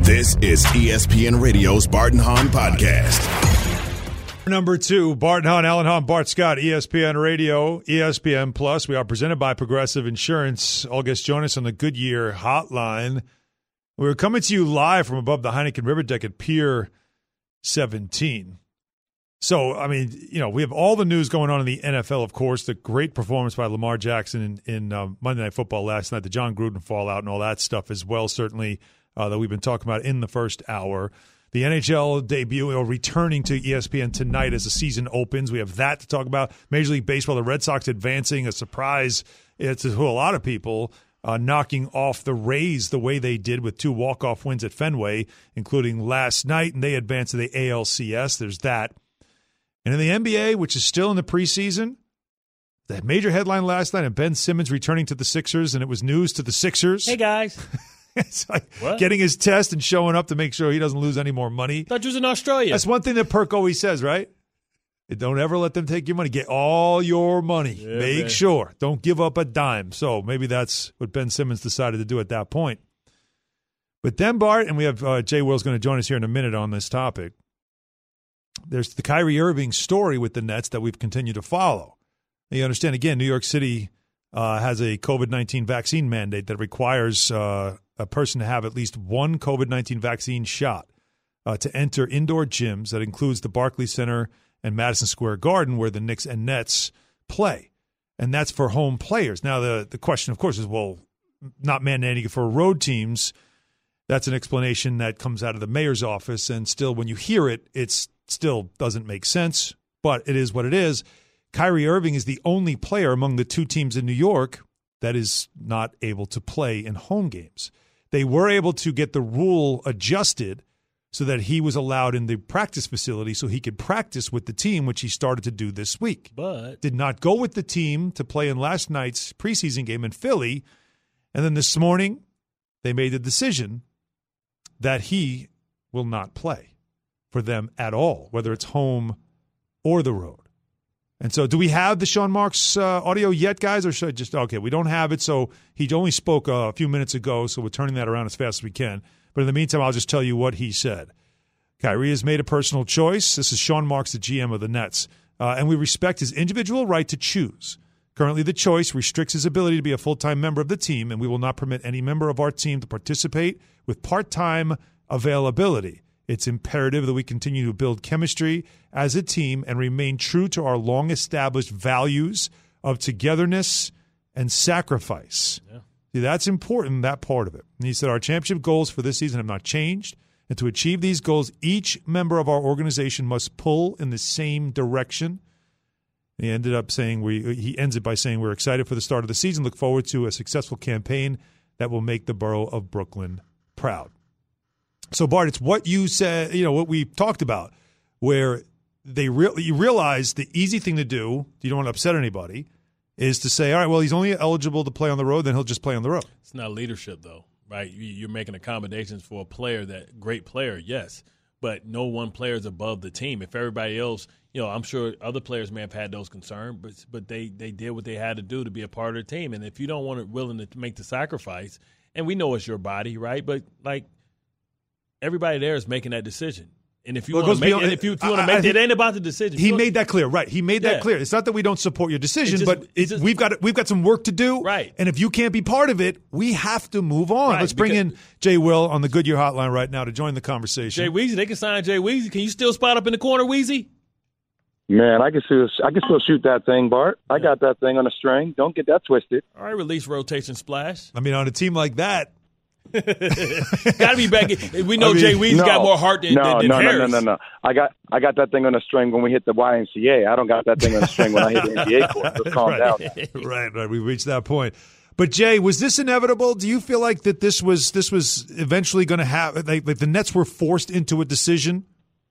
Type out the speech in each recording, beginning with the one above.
This is ESPN Radio's Bart and Hahn Podcast. Number 2, Bart and Hahn, Alan Hahn, Bart Scott, ESPN Radio, ESPN Plus. We are presented by Progressive Insurance. All guests join us on the Goodyear Hotline. We're coming to you live from above the Heineken River Deck at Pier 17. So, I mean, you know, we have all the news going on in the NFL, of course, the great performance by Lamar Jackson in Monday Night Football last night, the John Gruden fallout and all that stuff as well, certainly, that we've been talking about in the first hour. The NHL debut, returning to ESPN tonight as the season opens. We have that to talk about. Major League Baseball, the Red Sox advancing, a surprise to a lot of people, knocking off the Rays the way they did with 2 walk-off wins at Fenway, including last night, and they advanced to the ALCS. There's that. And in the NBA, which is still in the preseason, the major headline last night of Ben Simmons returning to the Sixers, and it was news to the Sixers. Hey, guys. It's like getting his test and showing up to make sure he doesn't lose any more money. Thought you was in Australia. That's one thing that Perk always says, right? Don't ever let them take your money. Get all your money. Yeah, make sure. Don't give up a dime. So maybe that's what Ben Simmons decided to do at that point. But then, Bart, and we have Jay Will's going to join us here in a minute on this topic. There's the Kyrie Irving story with the Nets that we've continued to follow. And you understand, again, New York City has a COVID-19 vaccine mandate that requires a person to have at least one COVID-19 vaccine shot to enter indoor gyms. That includes the Barclays Center and Madison Square Garden, where the Knicks and Nets play. And that's for home players. Now, the question, of course, is, well, not mandating it for road teams. That's an explanation that comes out of the mayor's office. And still, when you hear it, it still doesn't make sense. But it is what it is. Kyrie Irving is the only player among the 2 teams in New York that is not able to play in home games. They were able to get the rule adjusted so that he was allowed in the practice facility so he could practice with the team, which he started to do this week. But did not go with the team to play in last night's preseason game in Philly. And then this morning, they made the decision that he will not play for them at all, whether it's home or the road. And so do we have the Sean Marks audio yet, guys, or should I just – okay, we don't have it, so he only spoke a few minutes ago, so we're turning that around as fast as we can. But in the meantime, I'll just tell you what he said. Kyrie has made a personal choice. This is Sean Marks, the GM of the Nets, and we respect his individual right to choose. Currently, the choice restricts his ability to be a full-time member of the team, and we will not permit any member of our team to participate with part-time availability. It's imperative that we continue to build chemistry as a team and remain true to our long-established values of togetherness and sacrifice. Yeah. See, that's important, that part of it. And he said, our championship goals for this season have not changed. And to achieve these goals, each member of our organization must pull in the same direction. And he ended up saying, he ends it by saying, we're excited for the start of the season, look forward to a successful campaign that will make the borough of Brooklyn proud. So, Bart, it's what you said, what we talked about, where you realize the easy thing to do, you don't want to upset anybody, is to say, all right, well, he's only eligible to play on the road, then he'll just play on the road. It's not leadership, though, right? You're making accommodations for a player, that great player, yes, but no one player is above the team. If everybody else, I'm sure other players may have had those concerns, but they did what they had to do to be a part of the team. And if you don't want to willing to make the sacrifice, and we know it's your body, right? But everybody there is making that decision. And if you want to make it, it ain't about the decision. He made that clear, right? He made that clear. It's not that we don't support your decision, but we've got some work to do, right? And if you can't be part of it, we have to move on. Right, Let's bring in Jay Will on the Goodyear Hotline right now to join the conversation. Jay Weezy, they can sign Jay Weezy. Can you still spot up in the corner, Weezy? Man, I can still shoot that thing, Bart. I got that thing on a string. Don't get that twisted. All right, release rotation splash. I mean, on a team like that. Gotta be back. We know Jay Weezy's got more heart than Harris. No. I got that thing on a string when we hit the YMCA. I don't got that thing on a string when I hit the NBA court. Let's calm down. Right. We reached that point. But Jay, was this inevitable? Do you feel like that this was eventually going to happen? Like the Nets were forced into a decision?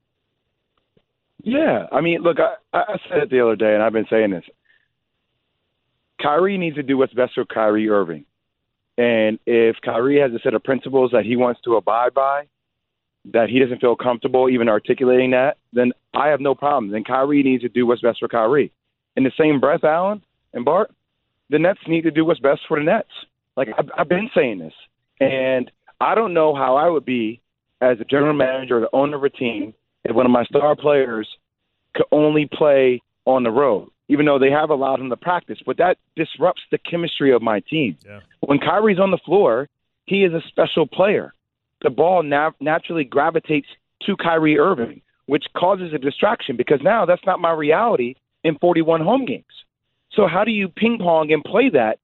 Yeah. I mean, look, I said it the other day, and I've been saying this. Kyrie needs to do what's best for Kyrie Irving. And if Kyrie has a set of principles that he wants to abide by, that he doesn't feel comfortable even articulating that, then I have no problem. Then Kyrie needs to do what's best for Kyrie. In the same breath, Alan and Bart, the Nets need to do what's best for the Nets. Like, I've been saying this. And I don't know how I would be as a general manager or the owner of a team if one of my star players could only play on the road, even though they have allowed him to practice. But that disrupts the chemistry of my team. Yeah. When Kyrie's on the floor, he is a special player. The ball naturally gravitates to Kyrie Irving, which causes a distraction because now that's not my reality in 41 home games. So how do you ping pong and play that?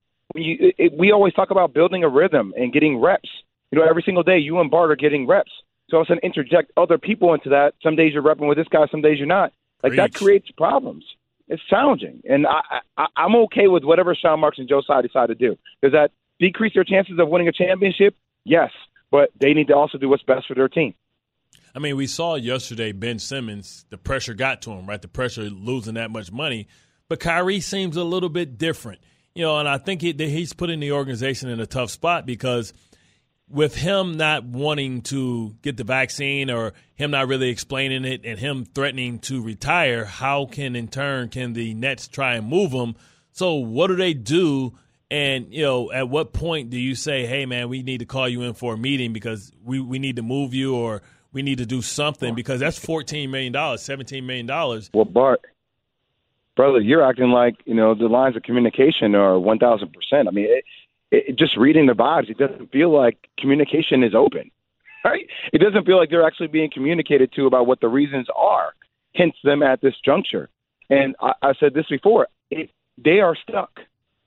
We always talk about building a rhythm and getting reps. Every single day you and Bart are getting reps. So all of a sudden interject other people into that. Some days you're repping with this guy, some days you're not. That creates problems. It's challenging. And I'm okay with whatever Sean Marks and Joe Tsai decide to do. Does that decrease their chances of winning a championship? Yes. But they need to also do what's best for their team. I mean, we saw yesterday Ben Simmons, the pressure got to him, right? The pressure of losing that much money. But Kyrie seems a little bit different. And I think he's putting the organization in a tough spot because with him not wanting to get the vaccine or him not really explaining it and him threatening to retire, how can the Nets try and move him? So what do they do? And, at what point do you say, hey, man, we need to call you in for a meeting because we need to move you or we need to do something because that's $14 million, $17 million. Well, Bart, brother, you're acting like, the lines of communication are 1,000%. I mean, just reading the vibes, it doesn't feel like communication is open, right? It doesn't feel like they're actually being communicated to about what the reasons are, hence them at this juncture. And I said this before, they are stuck.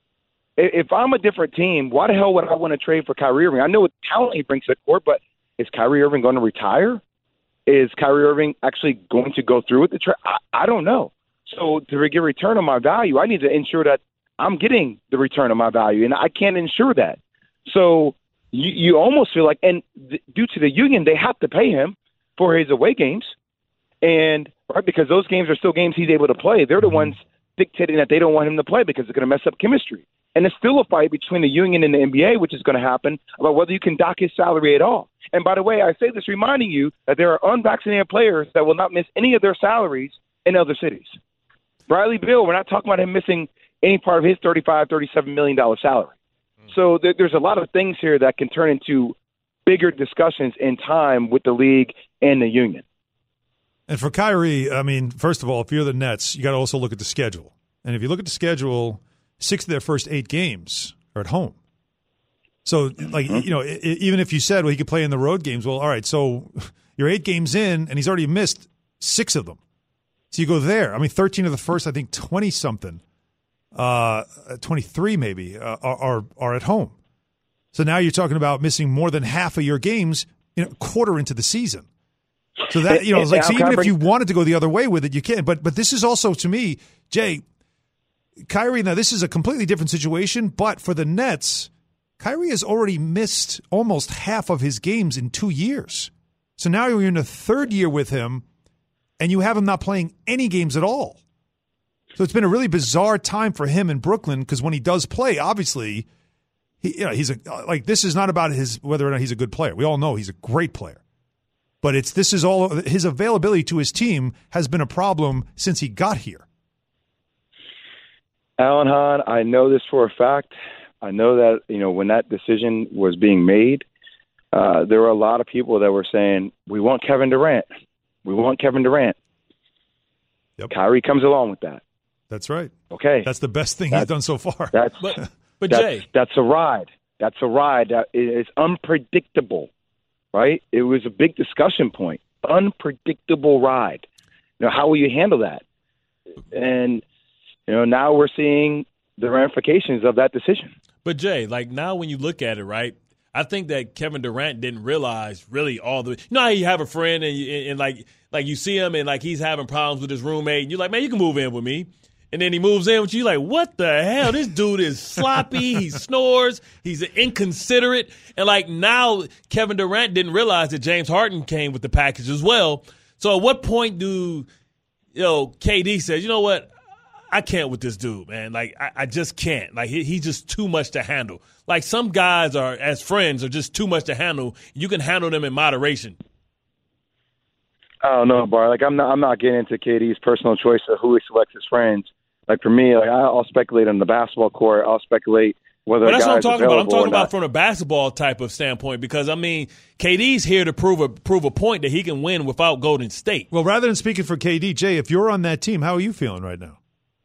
If I'm a different team, why the hell would I want to trade for Kyrie Irving? I know what talent he brings to the court, but is Kyrie Irving going to retire? Is Kyrie Irving actually going to go through with the trade? I don't know. So to get a return on my value, I need to ensure that I'm getting the return on my value, and I can't ensure that. So you almost feel like, and due to the union, they have to pay him for his away games, and right because those games are still games he's able to play. They're the ones dictating that they don't want him to play because it's going to mess up chemistry. And it's still a fight between the union and the NBA, which is going to happen, about whether you can dock his salary at all. And by the way, I say this reminding you that there are unvaccinated players that will not miss any of their salaries in other cities. Bradley Beal, we're not talking about him missing any part of his $35, $37 million salary. So there's a lot of things here that can turn into bigger discussions in time with the league and the union. And for Kyrie, I mean, first of all, if you're the Nets, you got to also look at the schedule. And if you look at the schedule, 6 of their first 8 games are at home. So, even if you said, well, he could play in the road games, well, all right, so you're 8 games in, and he's already missed 6 of them. So you go there. I mean, 13 of the first, I think, 20-something, 23 maybe, are at home. So now you're talking about missing more than half of your games a quarter into the season. So that, it's like, so even if you wanted to go the other way with it, you can. But this is also, to me, Jay, Kyrie, now this is a completely different situation, but for the Nets, Kyrie has already missed almost half of his games in 2 years. So now you're in the third year with him, and you have him not playing any games at all. So it's been a really bizarre time for him in Brooklyn because when he does play, obviously, this is not about whether or not he's a good player. We all know he's a great player. But this is all his availability to his team has been a problem since he got here. Alan Hahn, I know this for a fact. I know that, when that decision was being made, there were a lot of people that were saying, we want Kevin Durant. We want Kevin Durant. Yep. Kyrie comes along with that. That's right. Okay. That's the best thing he's done so far. But Jay. That's a ride. That's a ride that is unpredictable, right? It was a big discussion point. Unpredictable ride. How will you handle that? And now we're seeing the ramifications of that decision. But, Jay, now when you look at it, right, I think that Kevin Durant didn't realize really all the – how you have a friend and you see him and, he's having problems with his roommate. And you're like, man, you can move in with me. And then he moves in with you. You're like, what the hell? This dude is sloppy. He snores. He's inconsiderate. And, now Kevin Durant didn't realize that James Harden came with the package as well. So at what point do, KD says, you know what? I can't with this dude, man. I just can't. He's just too much to handle. Some guys as friends, are just too much to handle. You can handle them in moderation. I don't know, Bar. I'm not getting into KD's personal choice of who he selects as friends. For me, I'll speculate on the basketball court. I'll speculate whether that's what I'm talking about. I'm talking about from a basketball type of standpoint because, I mean, KD's here to prove a point that he can win without Golden State. Well, rather than speaking for KD, Jay, if you're on that team, how are you feeling right now?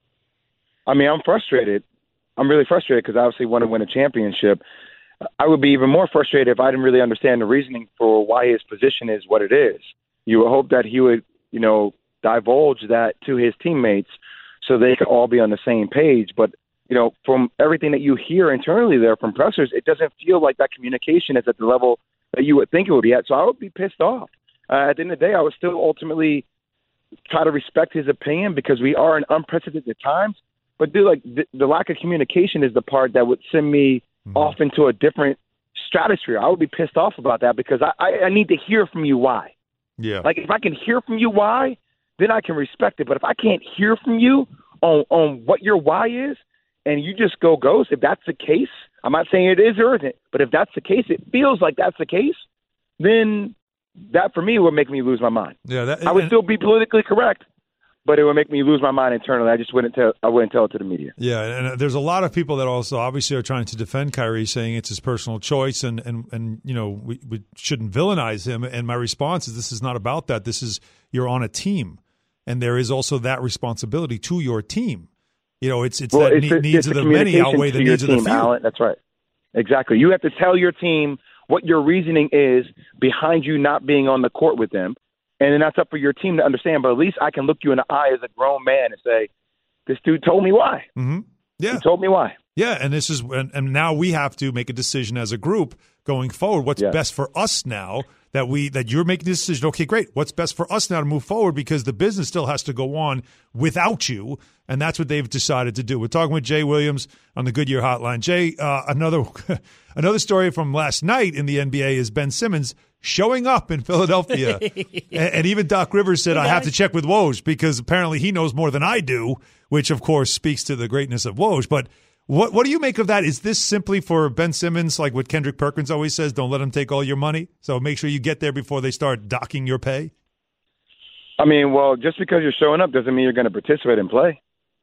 I mean, I'm frustrated. I'm really frustrated because I obviously want to win a championship. I would be even more frustrated if I didn't really understand the reasoning for why his position is what it is. You would hope that he would, divulge that to his teammates so they could all be on the same page. But, from everything that you hear internally there from pressers, it doesn't feel like that communication is at the level that you would think it would be at. So I would be pissed off. At the end of the day, I would still ultimately try to respect his opinion because we are in unprecedented times. But, dude, the lack of communication is the part that would send me off into a different stratosphere. I would be pissed off about that because I need to hear from you why. Yeah. Like, if I can hear from you why, then I can respect it. But if I can't hear from you on what your why is, and you just go ghost, if that's the case, I'm not saying it is or isn't, but if that's the case, it feels like that's the case, then that for me would make me lose my mind. Yeah, I would still be politically correct, but it would make me lose my mind internally. I just wouldn't tell it to the media. Yeah, and there's a lot of people that also obviously are trying to defend Kyrie, saying it's his personal choice, and we shouldn't villainize him. And my response is, this is not about that. This is, you're on a team, and there is also that responsibility to your team. It's needs of the many outweigh the needs of the few. Alan, that's right. Exactly. You have to tell your team what your reasoning is behind you not being on the court with them. And then that's up for your team to understand. But at least I can look you in the eye as a grown man and say, this dude told me why. Mm-hmm. Yeah. He told me why. Yeah, and this is and now we have to make a decision as a group going forward. What's best for us now that you're making this decision? Okay, great. What's best for us now to move forward because the business still has to go on without you, and that's what they've decided to do. We're talking with Jay Williams on the Goodyear Hotline. Jay, another story from last night in the NBA is Ben Simmons showing up in Philadelphia, and even Doc Rivers said, "I have to check with Woj because apparently he knows more than I do," which of course speaks to the greatness of Woj. But what do you make of that? Is this simply for Ben Simmons, like what Kendrick Perkins always says, don't let him take all your money? So make sure you get there before they start docking your pay? I mean, well, just because you're showing up doesn't mean you're going to participate and play.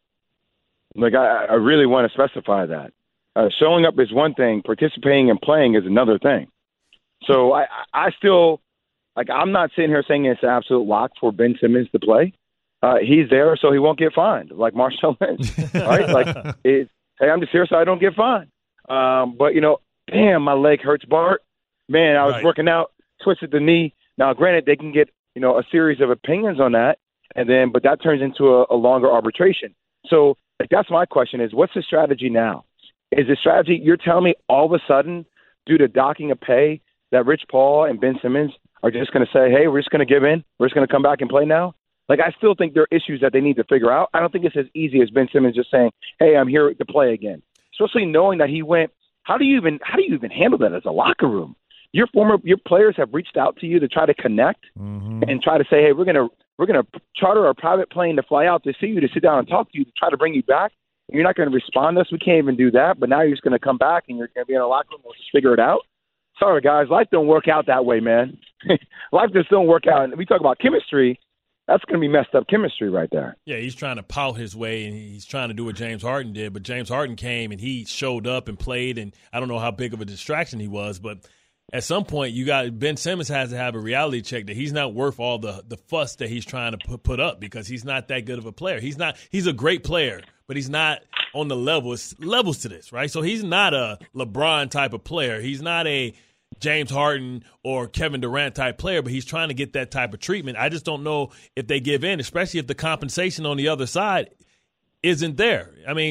Like, I really want to specify that. Showing up is one thing. Participating and playing is another thing. So I still, I'm not sitting here saying it's an absolute lock for Ben Simmons to play. He's there so he won't get fined, like Marshawn Lynch, right? Hey, I'm just here so I don't get fined. But, damn, my leg hurts, Bart. Man, I was working out, twisted the knee. Now, granted, they can get, a series of opinions on that, but that turns into a longer arbitration. So that's my question is, what's the strategy now? Is the strategy you're telling me all of a sudden, due to docking a pay, that Rich Paul and Ben Simmons are just going to say, hey, we're just going to give in. We're just going to come back and play now? I still think there are issues that they need to figure out. I don't think it's as easy as Ben Simmons just saying, hey, I'm here to play again. Especially knowing that he went, how do you even handle that as a locker room? Your players have reached out to you to try to connect and try to say, hey, we're gonna charter a private plane to fly out to see you, to sit down and talk to you, to try to bring you back. You're not going to respond to us. We can't even do that. But now you're just going to come back and you're going to be in a locker room. We'll just figure it out. Sorry, guys. Life don't work out that way, man. Life just don't work out. And we talk about chemistry. That's going to be messed up chemistry right there. Yeah, he's trying to pout his way, and he's trying to do what James Harden did. But James Harden came, and he showed up and played, and I don't know how big of a distraction he was. But at some point, Ben Simmons has to have a reality check that he's not worth all the fuss that he's trying to put up because he's not that good of a player. He's a great player, but he's not on the levels to this, right? So he's not a LeBron type of player. He's not a James Harden or Kevin Durant type player, but he's trying to get that type of treatment. I just don't know if they give in, especially if the compensation on the other side isn't there.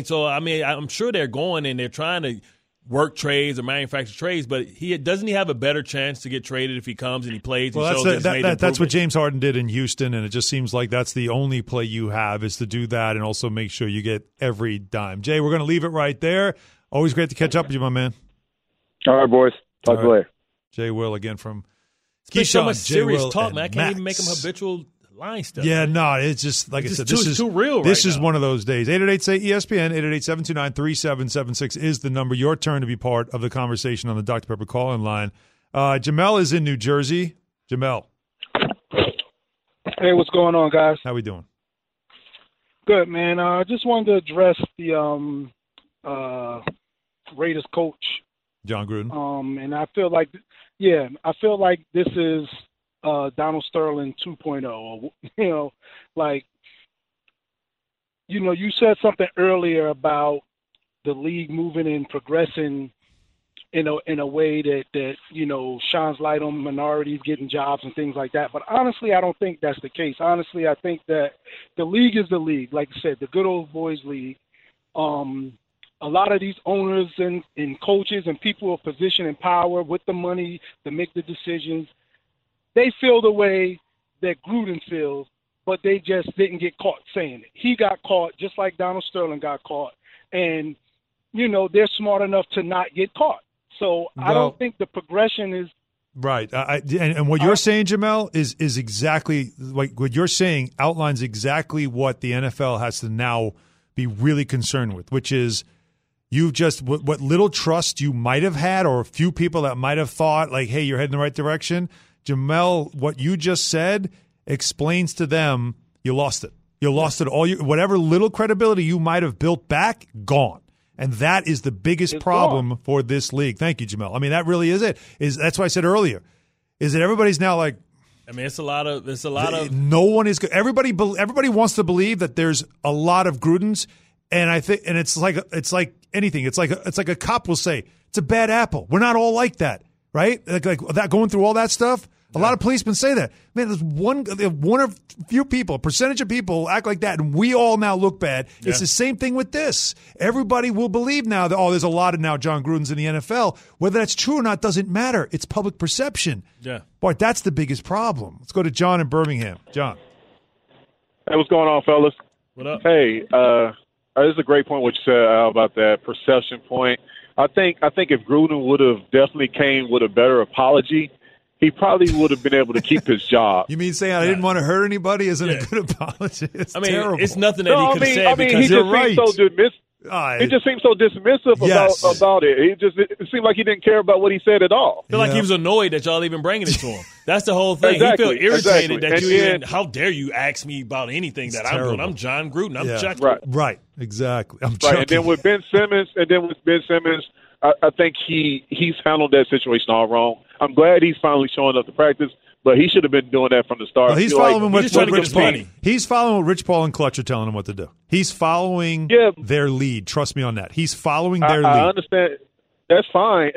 I'm sure they're going and they're trying to work trades or manufacture trades, but doesn't he have a better chance to get traded if he comes and he plays? Well, that's what James Harden did in Houston, and it just seems like that's the only play you have is to do that and also make sure you get every dime. Jay, we're going to leave it right there. Always great to catch up with you, my man. All right, boys. Talk to you later. Jay Will again from Keyshawn. So much serious Will talk, man. I can't Max. even make him habitual line stuff. Yeah, no, it's just like I said. This is too real. This is one of those days. 888-SAY-ESPN 888-729-3776 is the number. Your turn to be part of the conversation on the Dr. Pepper call-in line. Jamel is in New Jersey. Jamel, hey, what's going on, guys? how we doing? Good, man. I just wanted to address the Raiders coach. John Gruden. And I feel like, this is Donald Sterling 2.0. You said something earlier about the league moving and progressing in a way that shines light on minorities getting jobs and things like that. But honestly, I don't think that's the case. Honestly, I think that the league is the league. Like I said, the good old boys league. A lot of these owners and coaches and people of position and power with the money to make the decisions, they feel the way that Gruden feels, but they just didn't get caught saying it. He got caught just like Donald Sterling got caught. And, they're smart enough to not get caught. So I don't think the progression is right. And what you're saying, Jamel, is exactly like what you're saying outlines exactly what the NFL has to now be really concerned with, which is you've just what little trust you might have had, or a few people that might have thought like, hey, you're heading in the right direction. Jamel, what you just said explains to them you lost it. You lost it all. Whatever little credibility you might have built back, gone. And that is the biggest problem for this league. Thank you, Jamel. I mean, that really is it. That's why I said earlier, is that everybody's now like, I mean, it's a lot of no one is good. Everybody wants to believe that there's a lot of Grudens, and I think, and it's like anything. It's like a cop will say it's a bad apple. We're not all like that, right? Like that, going through all that stuff. A lot of policemen say that. Man, there's one or few people, a percentage of people act like that, and we all now look bad. Yeah. It's the same thing with this. Everybody will believe now that, there's a lot of now John Grudens in the NFL. Whether that's true or not doesn't matter. It's public perception. Yeah. Boy, that's the biggest problem. Let's go to John in Birmingham. John. Hey, what's going on, fellas? What up? Hey, this is a great point what you said, Al, about that perception point. I think if Gruden would have definitely came with a better apology, he probably would have been able to keep his job. You mean saying I didn't want to hurt anybody isn't a good apology? It's terrible. It's nothing that he could have said because you're right. He just seemed so dismissive about it. It seemed like he didn't care about what he said at all. I feel like he was annoyed that y'all even bringing it to him. That's the whole thing. Exactly, he felt irritated that you then, even, how dare you ask me about anything that I'm doing? I'm John Gruden. I'm Chuck. Right, exactly. And then with Ben Simmons, I think he's handled that situation all wrong. I'm glad he's finally showing up to practice, but he should have been doing that from the start. Well, he's following what Rich Paul and Clutch are telling him what to do. He's following their lead. Trust me on that. He's following their lead. I understand. That's fine,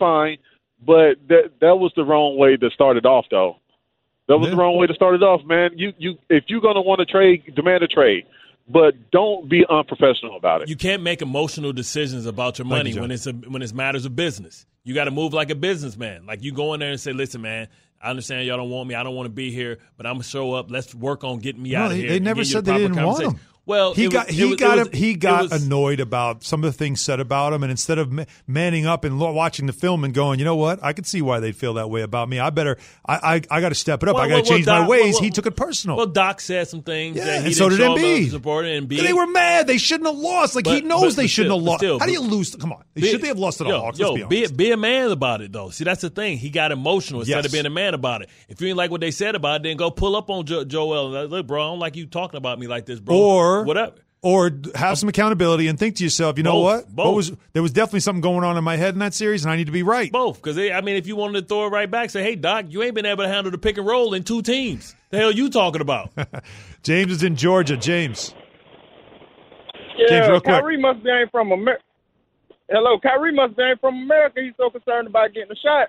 but that was the wrong way to start it off, though. That was the wrong way to start it off, man. If you're going to want to trade, demand a trade. But don't be unprofessional about it. You can't make emotional decisions about your money when it's matters of business. You got to move like a businessman. Like you go in there and say, listen, man, I understand y'all don't want me. I don't want to be here, but I'm going to show up. Let's work on getting me out of here. They never said they didn't want him. Well, he got annoyed about some of the things said about him, and instead of manning up and watching the film and going, you know what, I could see why they feel that way about me. I got to step it up. I got to change my ways. He took it personal. Well, Doc said some things that he and so did Embiid. Embiid. They were mad. They shouldn't have lost. He knows they shouldn't have lost. How do you lose? Come on, should they have lost to the Hawks? Let's be honest. Be a man about it, though. See, that's the thing. He got emotional instead of being a man about it. If you ain't like what they said about it, then go pull up on Joel. And look, bro, I don't like you talking about me like this, bro. Or whatever. Or have some accountability and think to yourself, you know what? There was definitely something going on in my head in that series, and I need to be right. Both. Because, if you wanted to throw it right back, say, hey, Doc, you ain't been able to handle the pick and roll in two teams. The hell you talking about? James is in Georgia. James. Yeah, James, real quick. Kyrie must be ain't from America. Hello, Kyrie must be ain't from America. He's so concerned about getting a shot.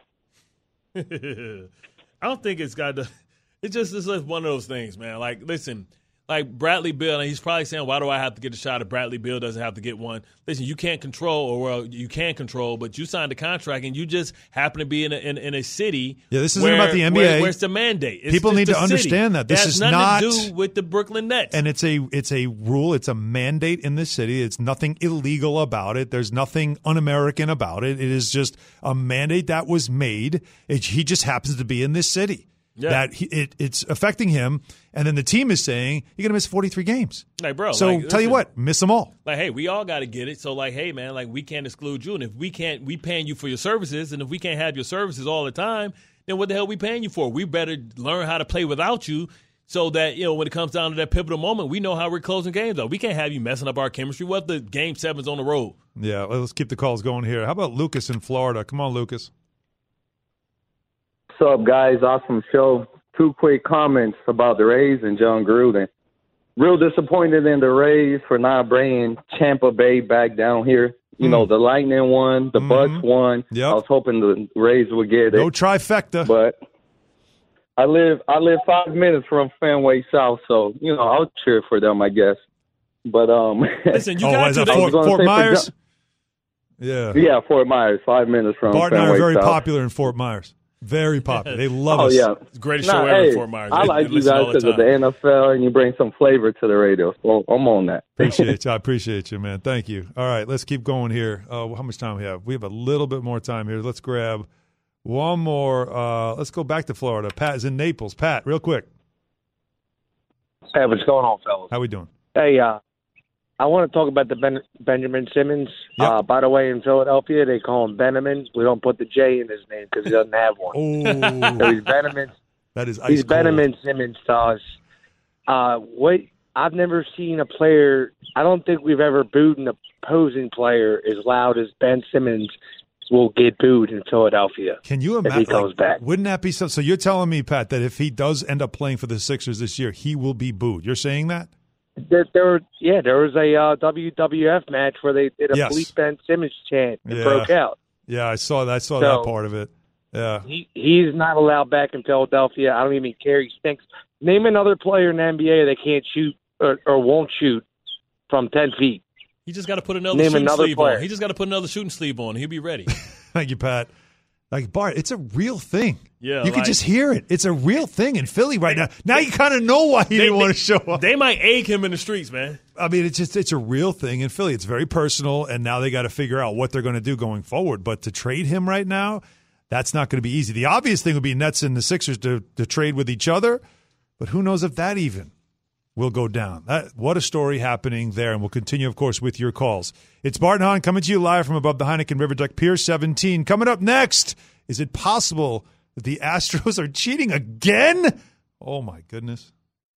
I don't think it's got to – it's just one of those things, man. Like, listen – like Bradley Beal, and he's probably saying, why do I have to get a shot if Bradley Beal doesn't have to get one? Listen, you can't control, you can control, but you signed a contract, and you just happen to be in a city. Yeah, this isn't about the NBA. Where it's the mandate. People need to understand that. This is not. It has nothing to do with the Brooklyn Nets. And it's a rule. It's a mandate in the city. It's nothing illegal about it. There's nothing un-American about it. It is just a mandate that was made. He just happens to be in this city. Yeah. That it's affecting him, and then the team is saying you're going to miss 43 games. Like, bro. So tell you what, miss them all. Like, hey, we all got to get it. So, like, hey, man, like we can't exclude you, and if we paying you for your services, and if we can't have your services all the time, then what the hell we paying you for? We better learn how to play without you. so that, when it comes down to that pivotal moment, we know how we're closing games out. We can't have you messing up our chemistry. What if the game 7's on the road? Yeah, let's keep the calls going here. How about Lucas in Florida? Come on, Lucas. What's up, guys? Awesome show. 2 quick comments about the Rays and John Gruden. Real disappointed in the Rays for not bringing Tampa Bay back down here. The Lightning won, the Bucks won. Yep. I was hoping the Rays would get it. No trifecta. But I live 5 minutes from Fenway South, so I'll cheer for them, I guess. But listen, you got to Fort Myers. Yeah, Fort Myers, 5 minutes from Bart Fenway and I are very South. popular in Fort Myers. Very popular. They love us. Yeah. It's the greatest show ever in Fort Myers. I like you guys because of the NFL, and you bring some flavor to the radio. So I'm on that. Appreciate you. I appreciate you, man. Thank you. All right, let's keep going here. How much time we have? We have a little bit more time here. Let's grab one more. Let's go back to Florida. Pat is in Naples. Pat, real quick. Hey, what's going on, fellas? How we doing? Hey, I want to talk about the Benjamin Simmons. Yep. By the way, in Philadelphia, they call him Benjamin. We don't put the J in his name because he doesn't have one. Oh, So he's Benjamin. that is ice He's cold. Benjamin Simmons to us. I've never seen a player. I don't think we've ever booed an opposing player as loud as Ben Simmons will get booed in Philadelphia. Can you if imagine? he comes back? Wouldn't that be so? So you're telling me, Pat, that if he does end up playing for the Sixers this year, he will be booed. You're saying that? There was a WWF match where they did a Yes. Bleep Ben Simmons chant and Yeah. broke out. Yeah, I saw that. I saw So- that part of it. Yeah. He's not allowed back in Philadelphia. I don't even care. He stinks. Name another player in the NBA that can't shoot or won't shoot from 10 feet. He just got to put another Name shooting another sleeve player. on. He just got to put another shooting sleeve on. He'll be ready. Thank you, Pat. Like, Bart, it's a real thing. Yeah, you can just hear it. It's a real thing in Philly right now. Now you kind of know why he didn't want to show up. They might egg him in the streets, man. I mean, it's a real thing in Philly. It's very personal, and now they got to figure out what they're going to do going forward. But to trade him right now, that's not going to be easy. The obvious thing would be Nets and the Sixers to trade with each other, but who knows if that even will go down. What a story happening there, and we'll continue, of course, with your calls. It's Bart and Hahn coming to you live from above the Heineken River Deck Pier 17. Coming up next, is it possible that the Astros are cheating again? Oh, my goodness.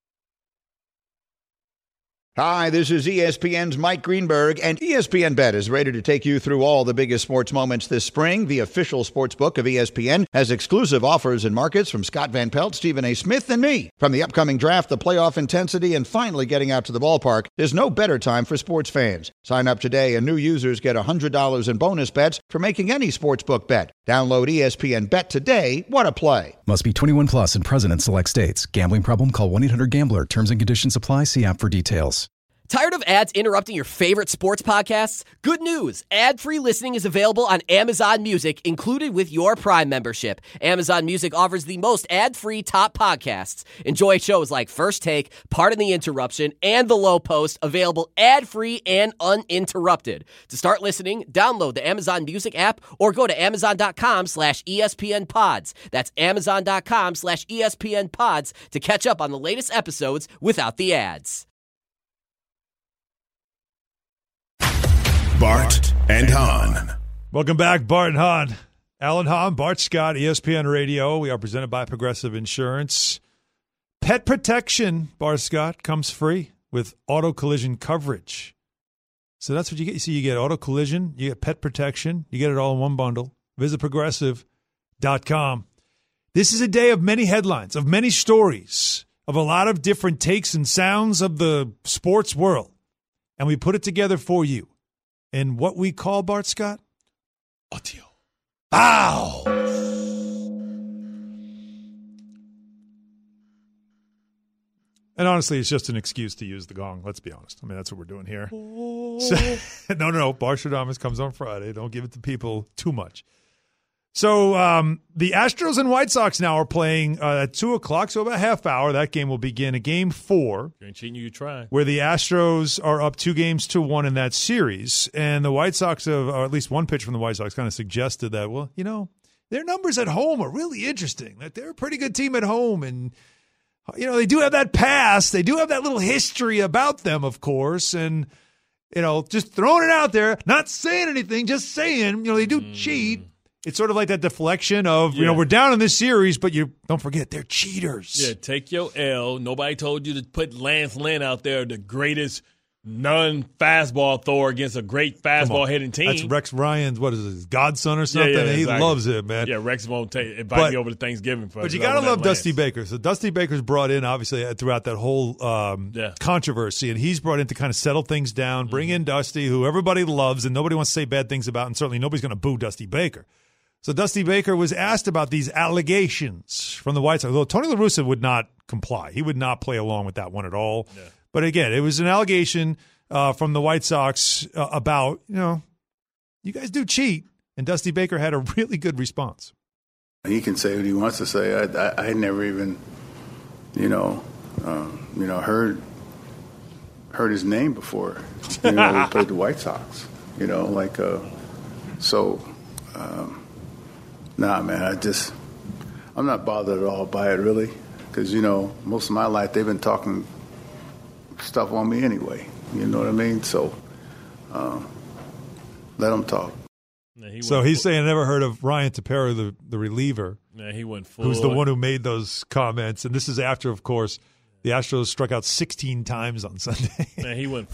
Hi, this is ESPN's Mike Greenberg, and ESPN Bet is ready to take you through all the biggest sports moments this spring. The official sports book of ESPN has exclusive offers and markets from Scott Van Pelt, Stephen A. Smith, and me. From the upcoming draft, the playoff intensity, and finally getting out to the ballpark, there's no better time for sports fans. Sign up today, and new users get $100 in bonus bets for making any sportsbook bet. Download ESPN Bet today. What a play. Must be 21 plus and present in select states. Gambling problem? Call 1-800-GAMBLER. Terms and conditions apply. See app for details. Tired of ads interrupting your favorite sports podcasts? Good news. Ad-free listening is available on Amazon Music, included with your Prime membership. Amazon Music offers the most ad-free top podcasts. Enjoy shows like First Take, Pardon the Interruption, and The Low Post, available ad-free and uninterrupted. To start listening, download the Amazon Music app or go to amazon.com/ESPN Pods. That's amazon.com/ESPN Pods to catch up on the latest episodes without the ads. Bart and Hahn. Welcome back, Bart and Hahn. Alan Hahn, Bart Scott, ESPN Radio. We are presented by Progressive Insurance. Pet protection, Bart Scott, comes free with auto collision coverage. So that's what you get. You see, you get auto collision, you get pet protection, you get it all in one bundle. Visit Progressive.com. This is a day of many headlines, of many stories, of a lot of different takes and sounds of the sports world. And we put it together for you. And what we call, Bart Scott? Audio. Ow! And honestly, it's just an excuse to use the gong. Let's be honest. I mean, that's what we're doing here. So, no. Bart Stradamus comes on Friday. Don't give it to people too much. So the Astros and White Sox now are playing at 2 o'clock, so about a half hour. That game will begin. A game 4. You ain't cheating, you try. Where the Astros are up 2-1 in that series. And the White Sox have, or at least one pitcher from the White Sox kind of suggested that, well, you know, their numbers at home are really interesting. That they're a pretty good team at home. And, you know, they do have that past. They do have that little history about them, of course. And, you know, just throwing it out there, not saying anything, just saying, you know, they do cheat. it's sort of like that deflection of, we're down in this series, but you don't forget, they're cheaters. Yeah, take your L. Nobody told you to put Lance Lynn out there, the greatest non-fastball thrower against a great fastball-hitting team. That's Rex Ryan's, what is it, his godson or something? Yeah, he exactly. loves it, man. Yeah, Rex won't invite me over to Thanksgiving for. But you got to love Dusty Baker. So Dusty Baker's brought in, obviously, throughout that whole controversy, and he's brought in to kind of settle things down, bring in Dusty, who everybody loves and nobody wants to say bad things about, and certainly nobody's going to boo Dusty Baker. So Dusty Baker was asked about these allegations from the White Sox. Although Tony La Russa would not comply. He would not play along with that one at all. Yeah. But again, it was an allegation from the White Sox about, you guys do cheat. And Dusty Baker had a really good response. He can say what he wants to say. I had never even, heard his name before. We played the White Sox. Nah, man. I'm not bothered at all by it, really, because most of my life they've been talking stuff on me anyway. You know what I mean? So let them talk. So he's saying, I never heard of Ryan Tepera, the reliever. Yeah, he went full. Who's the one who made those comments. And this is after, of course, the Astros struck out 16 times on Sunday. Man, he went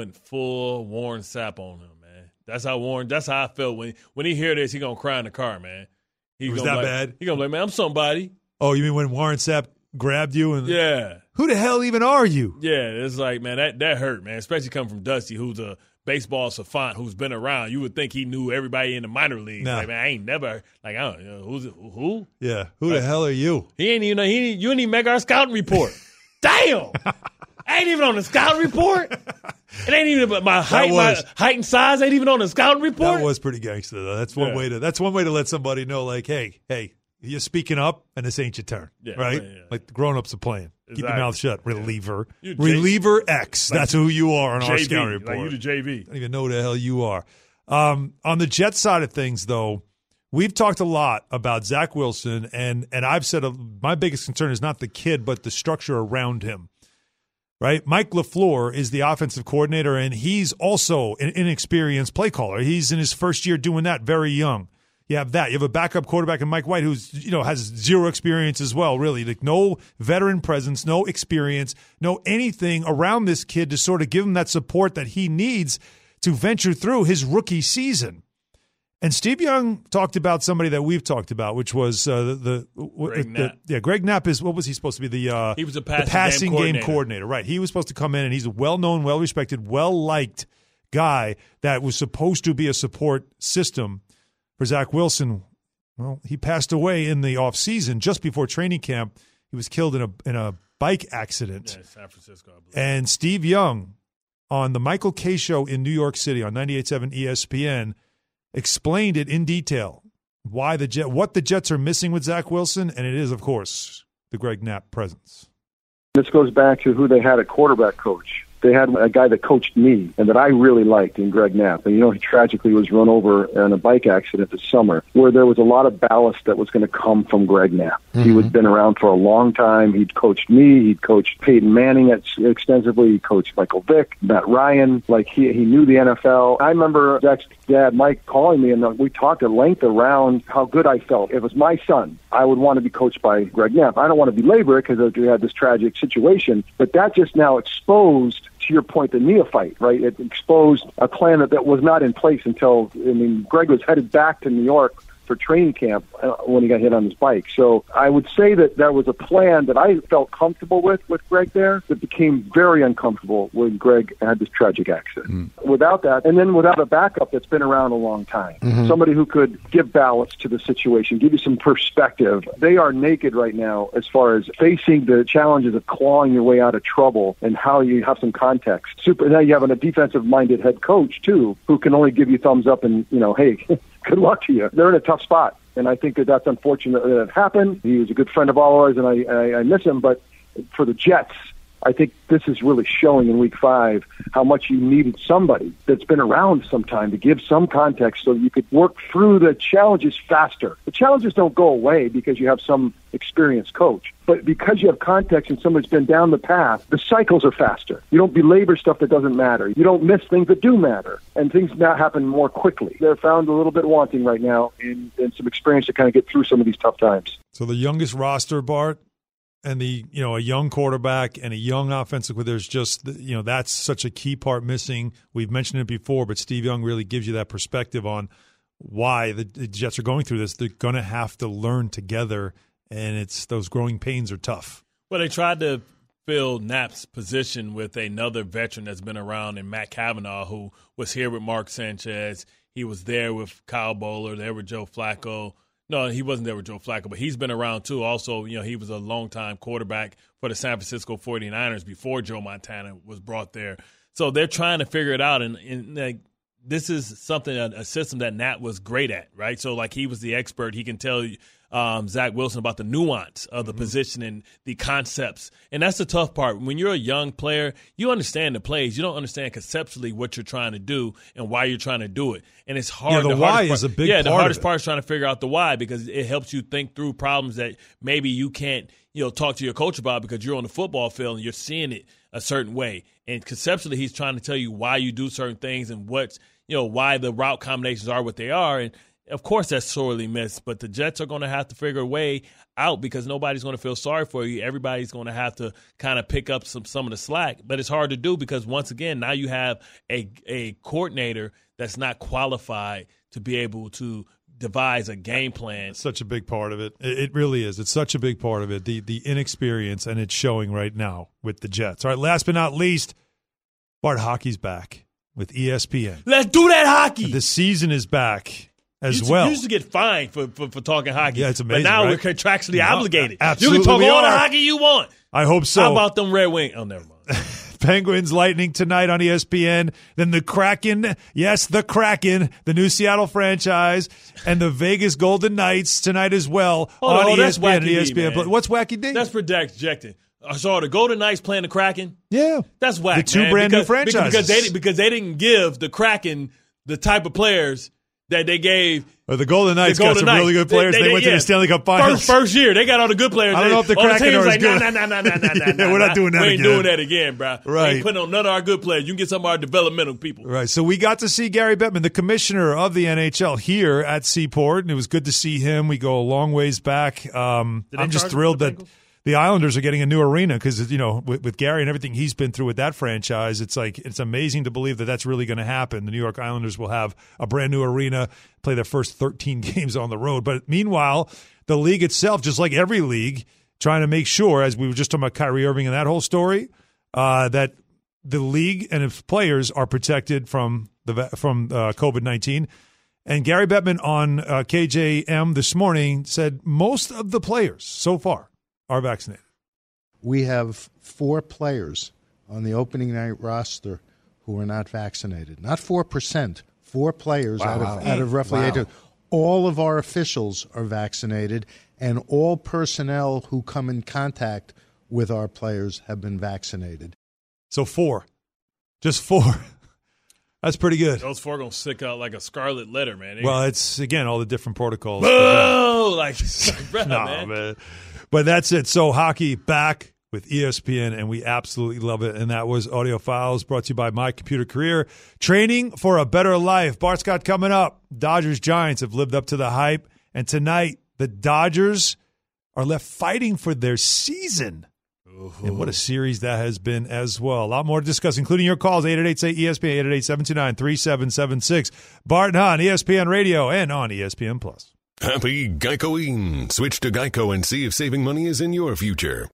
full Warren Sapp on him, man. That's how I felt when he hear this, he gonna cry in the car, man. Was that bad? He gonna be like, man, I'm somebody. Oh, you mean when Warren Sapp grabbed you? And yeah. Who the hell even are you? Yeah, it's like, man, that hurt, man. Especially coming from Dusty, who's a baseball savant who's been around. You would think he knew everybody in the minor leagues. Nah. Like, man, I ain't never I don't know who. Yeah, who the hell are you? He ain't even. You didn't even make our scouting report. Damn. I ain't even on the scouting report. It ain't even my height. My height and size ain't even on the scouting report. That was pretty gangster, though. That's one way to let somebody know, like, hey, you're speaking up, and this ain't your turn, right? Yeah. Like the grown-ups are playing. Exactly. Keep your mouth shut, reliever. Reliever X. That's who you are on our scouting report. Like you the JV. I don't even know who the hell you are. On the Jets side of things, though, we've talked a lot about Zach Wilson, and I've said my biggest concern is not the kid, but the structure around him. Right? Mike LaFleur is the offensive coordinator, and he's also an inexperienced play caller. He's in his first year doing that, very young. You have that. You have a backup quarterback in Mike White who's, has zero experience as well, really. Like no veteran presence, no experience, no anything around this kid to sort of give him that support that he needs to venture through his rookie season. And Steve Young talked about somebody that we've talked about, which was Greg Knapp. Greg Knapp is, what was he supposed to be? He was a passing game coordinator. Right. He was supposed to come in, and he's a well-known, well-respected, well-liked guy that was supposed to be a support system for Zach Wilson. Well, he passed away in the offseason just before training camp. He was killed in a bike accident. Yeah, San Francisco, I believe. And Steve Young on the Michael Kay Show in New York City on 98.7 ESPN explained it in detail, what the Jets are missing with Zach Wilson, and it is, of course, the Greg Knapp presence. This goes back to who they had at quarterback coach. They had a guy that coached me and that I really liked in Greg Knapp. And, he tragically was run over in a bike accident this summer where there was a lot of ballast that was going to come from Greg Knapp. Mm-hmm. He had been around for a long time. He'd coached me. He'd coached Peyton Manning extensively. He coached Michael Vick, Matt Ryan. Like, he knew the NFL. I remember Zach's dad, Mike, calling me, and we talked at length around how good I felt. If it was my son, I would want to be coached by Greg Knapp. I don't want to belabor it because we had this tragic situation, but that just now exposed, to your point, the neophyte, right? It exposed a plan that was not in place until, Greg was headed back to New York for training camp when he got hit on his bike. So I would say that there was a plan that I felt comfortable with Greg there that became very uncomfortable when Greg had this tragic accident. Without that, and then without a backup that's been around a long time, somebody who could give balance to the situation, give you some perspective. They are naked right now as far as facing the challenges of clawing your way out of trouble and how you have some context. Now you have a defensive-minded head coach, too, who can only give you thumbs up and, hey, good luck to you. They're in a tough spot, and I think that's unfortunate that it happened. He was a good friend of ours, and I miss him. But for the Jets, I think this is really showing in Week 5 how much you needed somebody that's been around some time to give some context so you could work through the challenges faster. The challenges don't go away because you have some experienced coach, but because you have context and somebody's been down the path, the cycles are faster. You don't belabor stuff that doesn't matter. You don't miss things that do matter, and things now happen more quickly. They're found a little bit wanting right now in some experience to kind of get through some of these tough times. So the youngest roster, Bart, and a young quarterback and a young offensive, where there's just, that's such a key part missing. We've mentioned it before, but Steve Young really gives you that perspective on why the Jets are going through this. They're going to have to learn together, and those growing pains are tough. Well, they tried to fill Knapp's position with another veteran that's been around in Matt Cavanaugh, who was here with Mark Sanchez. He was there with Kyle Bowler, there with Joe Flacco. No, he wasn't there with Joe Flacco, but he's been around too. Also, he was a longtime quarterback for the San Francisco 49ers before Joe Montana was brought there. So they're trying to figure it out, and this is something, a system that Nat was great at, right? So, he was the expert. He can tell Zach Wilson about the nuance of the position and the concepts. And that's the tough part. When you're a young player, you understand the plays. You don't understand conceptually what you're trying to do and why you're trying to do it. And it's hard. Yeah, the why is a big part. Yeah, the hardest part is trying to figure out the why, because it helps you think through problems that maybe you can't, talk to your coach about because you're on the football field and you're seeing it a certain way. And conceptually, he's trying to tell you why you do certain things and why the route combinations are what they are. And of course, that's sorely missed, but the Jets are going to have to figure a way out because nobody's going to feel sorry for you. Everybody's going to have to kind of pick up some of the slack, but it's hard to do because, once again, now you have a coordinator that's not qualified to be able to devise a game plan. It's such a big part of it. It really is. It's such a big part of it, the inexperience, and it's showing right now with the Jets. All right, last but not least, Bart, hockey's back with ESPN. Let's do that hockey. The season is back. You used to get fined for talking hockey. Yeah, it's amazing. But now right? we're contractually obligated. Absolutely, you can talk all the hockey you want. I hope so. How about them Red Wings? Oh, never mind. Penguins Lightning tonight on ESPN. Then the Kraken, yes, the Kraken, the new Seattle franchise, and the Vegas Golden Knights tonight as well on ESPN. That's wacky and ESPN. D, man. What's wacky D? That's projecting. So the Golden Knights playing the Kraken? Yeah, that's whack. The two brand new franchises because they didn't give the Kraken the type of players that they gave. The Golden Knights got some really good players. They went to the Stanley Cup Finals. First year, they got all the good players. I don't know if the Kraken are as good. No, we're not doing that again. We ain't doing that again, bro. Right. We ain't putting on none of our good players. You can get some of our developmental people. Right. So we got to see Gary Bettman, the commissioner of the NHL, here at Seaport, and it was good to see him. We go a long ways back. I'm just thrilled that the Islanders are getting a new arena because, with Gary and everything he's been through with that franchise, it's amazing to believe that that's really going to happen. The New York Islanders will have a brand new arena, play their first 13 games on the road. But meanwhile, the league itself, just like every league, trying to make sure, as we were just talking about Kyrie Irving and that whole story, that the league and its players are protected from COVID-19. And Gary Bettman on KJM this morning said most of the players so far are vaccinated. We have 4 players on the opening night roster who are not vaccinated. Not 4%, 4 players out of roughly 8. All of our officials are vaccinated, and all personnel who come in contact with our players have been vaccinated. So 4. Just 4. That's pretty good. Those 4 going to stick out like a scarlet letter, man. Well, it's, again, all the different protocols. Oh, man. But that's it. So hockey back with ESPN, and we absolutely love it. And that was Audio Files, brought to you by My Computer Career. Training for a better life. Bart Scott coming up. Dodgers Giants have lived up to the hype. And tonight, the Dodgers are left fighting for their season. Ooh. And what a series that has been as well. A lot more to discuss, including your calls, 888-SAY-ESPN, 888-729-3776. Bart and Hahn, ESPN Radio, and on ESPN+. Happy Geicoing. Switch to Geico and see if saving money is in your future.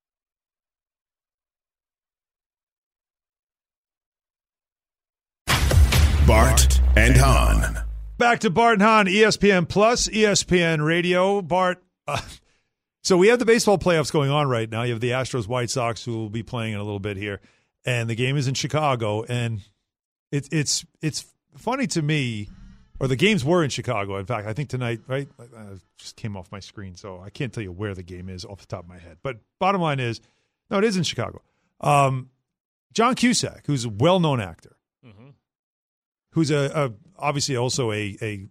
Bart and Hahn. Back to Bart and Hahn, ESPN+, ESPN Radio. Bart, so we have the baseball playoffs going on right now. You have the Astros, White Sox, who will be playing in a little bit here. And the game is in Chicago. And it's funny to me. Or the games were in Chicago. In fact, I think tonight, right? Just came off my screen, so I can't tell you where the game is off the top of my head. But bottom line is, no, it is in Chicago. John Cusack, who's a well-known actor, who's obviously also a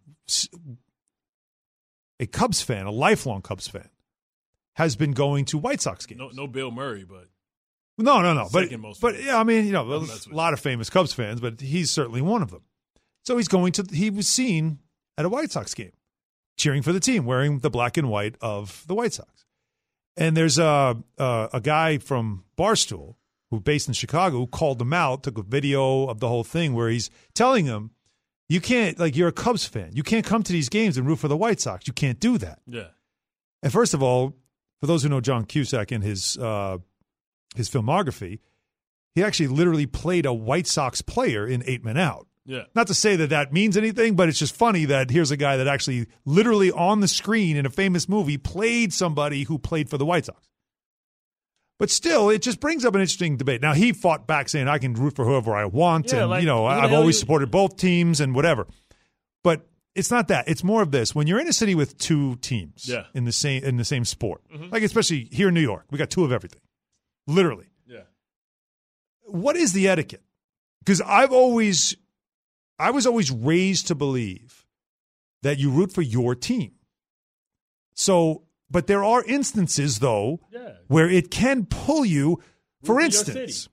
Cubs fan, a lifelong Cubs fan, has been going to White Sox games. No Bill Murray, but no. But famous. yeah, I mean, there's a lot of famous Cubs fans, but he's certainly one of them. So he was seen at a White Sox game, cheering for the team, wearing the black and white of the White Sox. And there's a guy from Barstool, who's based in Chicago, who called him out, took a video of the whole thing where he's telling him, you can't, you're a Cubs fan. You can't come to these games and root for the White Sox. You can't do that. Yeah. And first of all, for those who know John Cusack and his filmography, he actually literally played a White Sox player in 8 Men Out. Yeah. Not to say that means anything, but it's just funny that here's a guy that actually literally on the screen in a famous movie played somebody who played for the White Sox. But still, it just brings up an interesting debate. Now, he fought back saying, I can root for whoever I want, and, I've always supported both teams and whatever. But it's not that. It's more of this. When you're in a city with two teams in the same sport, like especially here in New York, we got two of everything, literally. Yeah. What is the etiquette? Because I was always raised to believe that you root for your team. So, but there are instances, though, where it can pull you. For instance,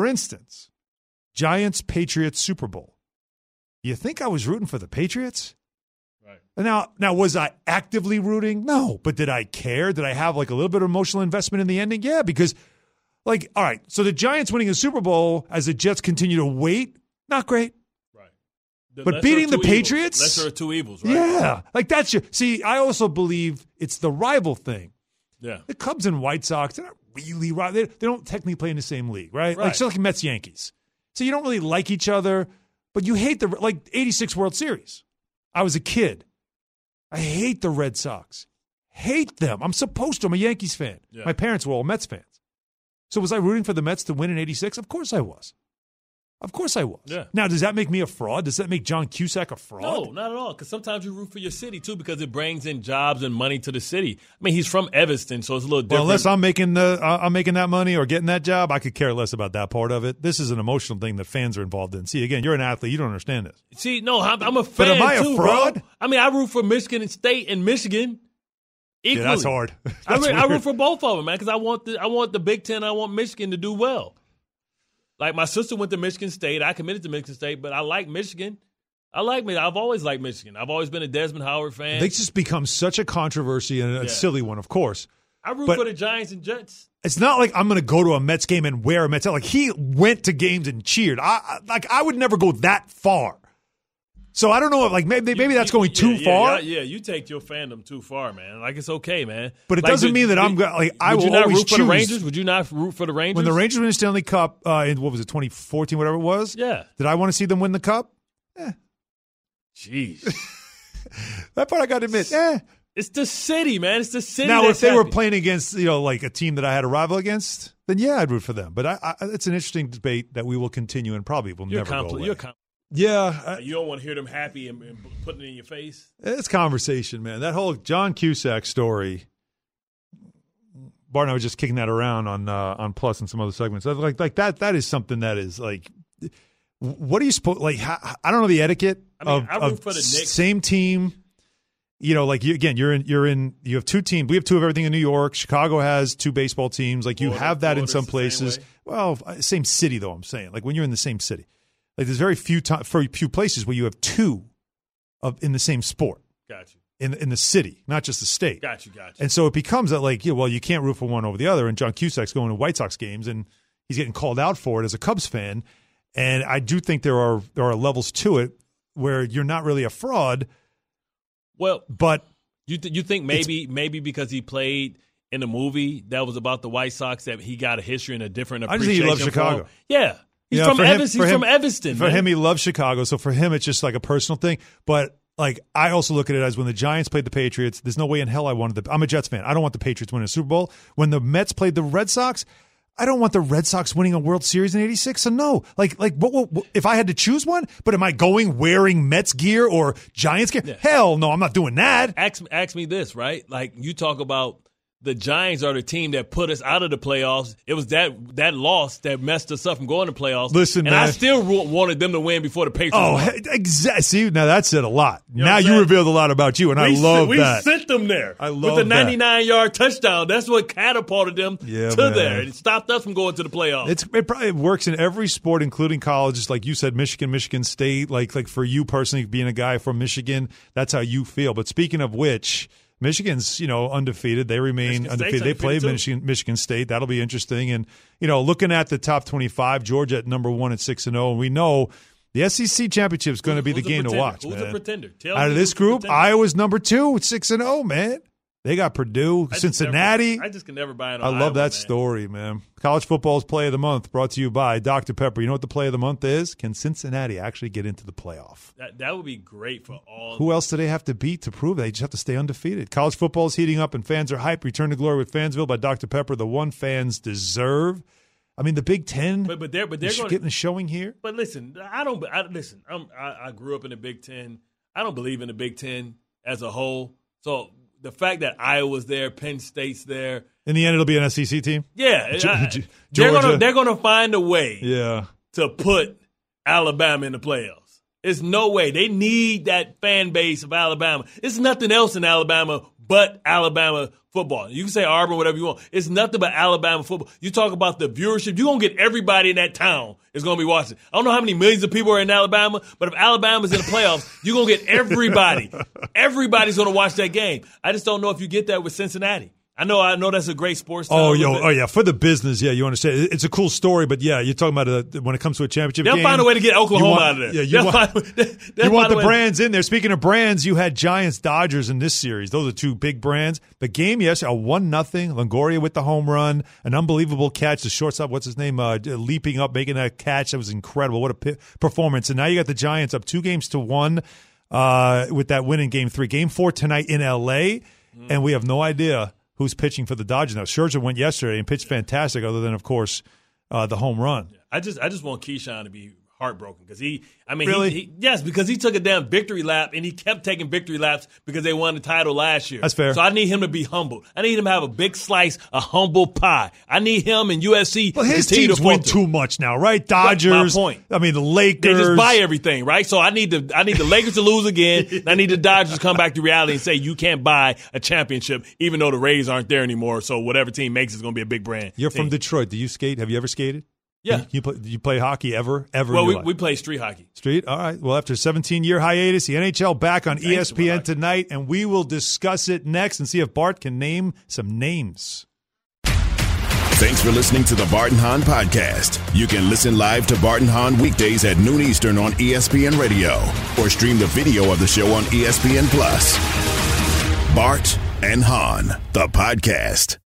Giants, Patriots, Super Bowl. You think I was rooting for the Patriots? Right. Now, was I actively rooting? No. But did I care? Did I have a little bit of emotional investment in the ending? Yeah, because, all right, so the Giants winning a Super Bowl as the Jets continue to wait, not great. But beating the Patriots? Lesser of two evils, right? Yeah. That's see, I also believe it's the rival thing. Yeah. The Cubs and White Sox, they're not really rival. They don't technically play in the same league, right? It's like Mets, Yankees. So you don't really like each other, but you hate the 86 World Series. I was a kid. I hate the Red Sox. Hate them. I'm supposed to. I'm a Yankees fan. Yeah. My parents were all Mets fans. So was I rooting for the Mets to win in 86? Of course I was. Of course I was. Yeah. Now, does that make me a fraud? Does that make John Cusack a fraud? No, not at all. Because sometimes you root for your city, too, because it brings in jobs and money to the city. I mean, he's from Evanston, so it's a little different. Well, unless I'm making that money or getting that job, I could care less about that part of it. This is an emotional thing that fans are involved in. See, again, you're an athlete. You don't understand this. See, no, I'm a fan, but am I a fraud? Bro. I mean, I root for Michigan State and Michigan equally. Yeah, that's hard. I root for both of them, man, because I want the Big Ten. I want Michigan to do well. Like, my sister went to Michigan State. I committed to Michigan State, but I like Michigan. I've always liked Michigan. I've always been a Desmond Howard fan. They just become such a controversy and a silly one, of course. I root for the Giants and Jets. It's not like I'm going to go to a Mets game and wear a Mets hat. Like, he went to games and cheered. I would never go that far. So I don't know if maybe that's going too far. Yeah, you take your fandom too far, man. It's okay, man. But it doesn't mean that I'm going. I will not always root for the Rangers. Would you not root for the Rangers when the Rangers win the Stanley Cup in 2014, whatever it was? Yeah. Did I want to see them win the Cup? Jeez. That part I got to admit. It's the city, man. It's the city. Now, if they were playing against a team that I had a rival against, then yeah, I'd root for them. But it's an interesting debate that we will continue and probably will never go away. Yeah. You don't want to hear them happy and putting it in your face? It's conversation, man. That whole John Cusack story, Bart and I was just kicking that around on Plus and some other segments. Like that is something that is like, what are you supposed, I don't know the etiquette I root for the Knicks. Same team. You have two teams. We have two of everything in New York. Chicago has two baseball teams. You have that in some places. Well, same city though, I'm saying. When you're in the same city. There's very few places where you have two in the same sport. Got you. In the city, not just the state. Got you. And so it becomes that you can't root for one over the other. And John Cusack's going to White Sox games, and he's getting called out for it as a Cubs fan. And I do think there are levels to it where you're not really a fraud. Well, but you think maybe because he played in a movie that was about the White Sox that he got a history and a different appreciation. I just think he loves Chicago. Yeah. He's from Evanston. For him, he loves Chicago. So for him, it's just a personal thing. But I also look at it as when the Giants played the Patriots, there's no way in hell I wanted I'm a Jets fan. I don't want the Patriots winning a Super Bowl. When the Mets played the Red Sox, I don't want the Red Sox winning a World Series in '86. So no, what, if I had to choose one, but am I going wearing Mets gear or Giants gear? Yeah. Hell no, I'm not doing that. Ask me this, right? You talk about the Giants are the team that put us out of the playoffs. It was that loss that messed us up from going to playoffs. Listen, and man. I still wanted them to win before the Patriots won. Exactly. See, now that said a lot. You know now you revealed a lot about you, and I love that. We sent them there. I love with the that. 99-yard touchdown. That's what catapulted them man. there. It stopped us from going to the playoffs. It probably works in every sport, including colleges. Like you said, Michigan State. Like for you personally, being a guy from Michigan, that's how you feel. But speaking of which, Michigan's, undefeated. They remain undefeated. They play Michigan State. That'll be interesting. And, looking at the top 25, Georgia at number 1 at 6-0. And we know the SEC championship is going to be the game to watch, Who's man. the pretender? Out of this group, Iowa's number 2 at 6-0, man. They got Purdue, Cincinnati. I just can never buy it on I love Iowa, that story, man. College football's Play of the Month brought to you by Dr. Pepper. You know what the Play of the Month is? Can Cincinnati actually get into the playoff? That would be great for all. Who else do they have to beat to prove they just have to stay undefeated? College football is heating up and fans are hyped. Return to glory with Fansville by Dr. Pepper, the one fans deserve. I mean, the Big Ten, but they're getting a showing here. But listen, I grew up in the Big Ten. I don't believe in the Big Ten as a whole. So the fact that Iowa's there, Penn State's there. In the end, it'll be an SEC team? Yeah. Georgia. They're going to find a way to put Alabama in the playoffs. There's no way. They need that fan base of Alabama. It's nothing else in Alabama but Alabama football. You can say Auburn, whatever you want. It's nothing but Alabama football. You talk about the viewership. You're going to get everybody in that town is going to be watching. I don't know how many millions of people are in Alabama, but if Alabama's in the playoffs, you're going to get everybody. Everybody's going to watch that game. I just don't know if you get that with Cincinnati. I know that's a great sports town. Oh yeah, for the business, you understand. It's a cool story, but yeah, you're talking about when it comes to a championship they'll game. They'll find a way to get Oklahoma out of there. Yeah, you want the brands in there. Speaking of brands, you had Giants, Dodgers in this series. Those are two big brands. The game, yes, a 1-0. Longoria with the home run, an unbelievable catch. The shortstop, what's his name, leaping up, making that catch. That was incredible. What a performance. And now you got the Giants up 2-1 with that win in Game 3. Game 4 tonight in L.A., and we have no idea who's pitching for the Dodgers now. Scherzer went yesterday and pitched fantastic, other than, of course, the home run. I just want Keyshawn to be heartbroken because really? because he took a damn victory lap and he kept taking victory laps because they won the title last year. That's fair. So I need him to be humble. I need him to have a big slice, a humble pie. I need him and USC. Well, his teams win too much now, right? Dodgers. My point. I mean, the Lakers. They just buy everything, right? So I need the Lakers to lose again. And I need the Dodgers to come back to reality and say you can't buy a championship, even though the Rays aren't there anymore. So whatever team makes is going to be a big brand. You're from Detroit. Do you skate? Have you ever skated? Yeah. Do you play hockey ever? Well, we play street hockey. Street? All right. Well, after a 17-year hiatus, the NHL back on ESPN tonight, and we will discuss it next and see if Bart can name some names. Thanks for listening to the Bart and Hahn Podcast. You can listen live to Bart and Hahn weekdays at noon Eastern on ESPN Radio or stream the video of the show on ESPN+. Bart and Hahn, the podcast.